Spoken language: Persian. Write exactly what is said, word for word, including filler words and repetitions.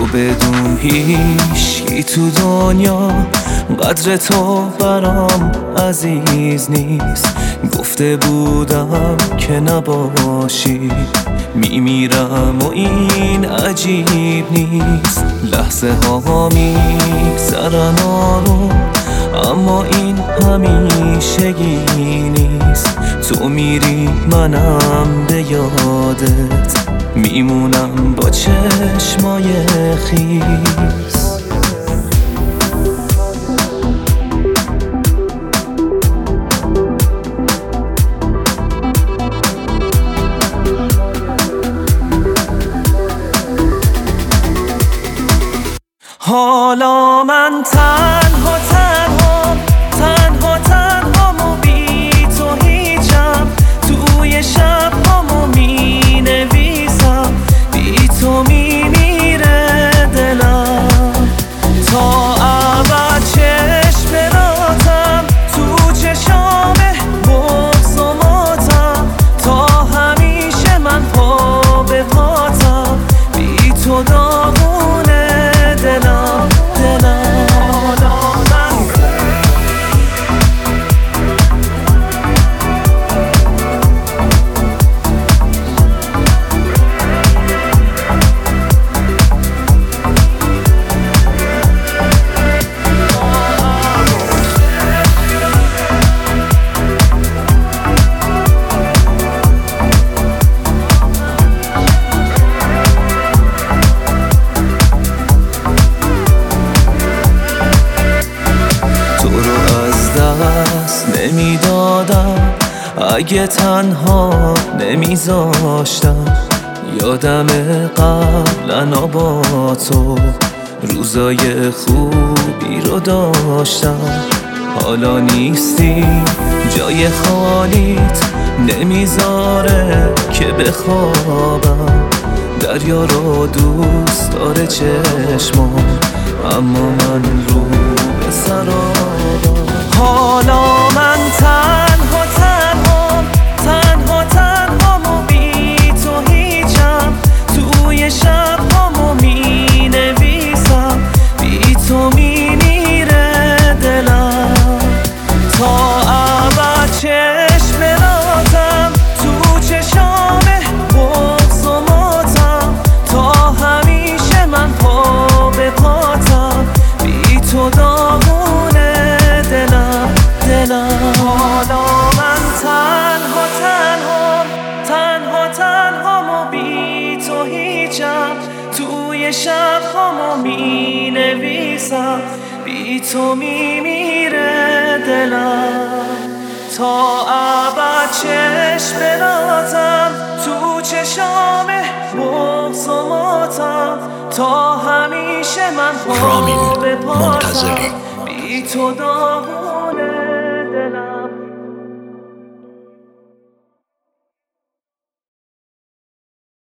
بدون هیچکی تو دنیا قدر تو برام عزیز نیست. گفته بودم که نباشی میمیرم و این عجیب نیست. لحظه ها میگذرن آروم اما این همیشگی نیست. تو میری منم به یادت میمونم با چشمای خیس. حالا من تنها تنها تنها تنها و بی تو هیچم. توی شب هامو می نویسم بی تو می میره دلم. تا ابد چشم براتم تو چشامه بغض و ماتم. تا همیشه من پا به پاتم بی تو داغونه دلم دلم. نمیدادم اگه تنها نمیذاشتم. یادم قبلا با تو روزای خوبی رو داشتم. حالا نیستی جای خالیت نمیذاره که بخوابم. دریا رو دوست داره چشمم اما من رو به سرابم. حالا من تنها تنها تنها تنها و بی تو هیچم. توی شب هامو می نویسم بی تو می میره دلم. تا ابد چشم براتم تو چشامه بغض و ماتم. تا همیشه من پا به پاتم بی تو داغونه دلم دلم. حالا من تنها تنها تنها تنها و بی تو هیچم. توی شب هامو می نویسم بی تو می میره دلم. تا ابد چشم براتم تو چشامه بغض و ماتم. تا همیشه من پا به پاتم بی تو داغونه